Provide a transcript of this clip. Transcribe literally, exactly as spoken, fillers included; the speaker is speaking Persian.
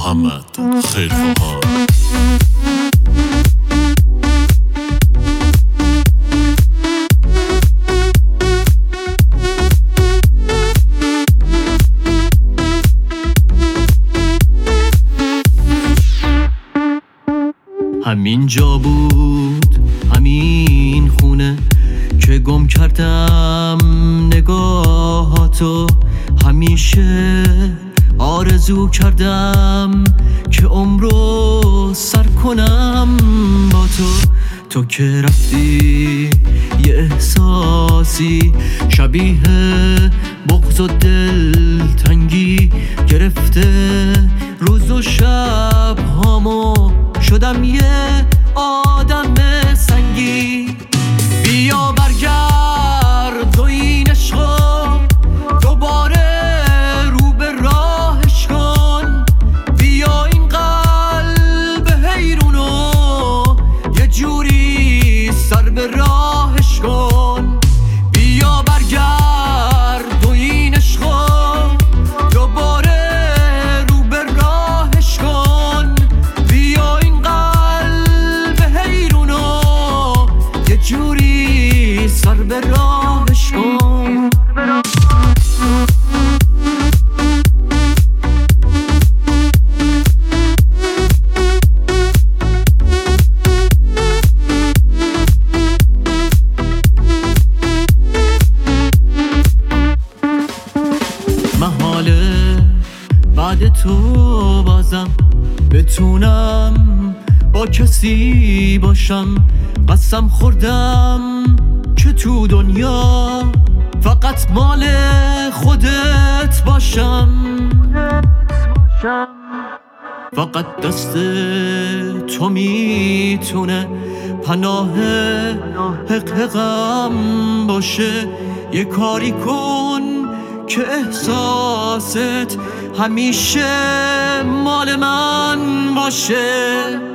محمد خیرخواهان. همین جا بود، همین خونه که گم کردم نگاهاتو. همیشه آرزو کردم که عمرو سر کنم با تو. تو که رفتی یه احساسی شبیه بغض و دلتنگی گرفته روز و شب هامو. شدم یه آدم سنگی. بیا برگرد و این عشقو دوباره رو به راهش کن. بیا این قلب حیرونو یه جوری سر به راهش کن. بیا برگرد و این عشقو دوباره رو به راهش کن. بیا این قلب حیرونو یه جوری سر به راهش کن. محاله بعد تو بازم بتونم با کسی باشم. قسم خوردم که تو دنیا فقط مال خودت باشم. فقط دست تو میتونه پناه حقیقم باشه. یه کاری کن که احساست همیشه مال من باشه.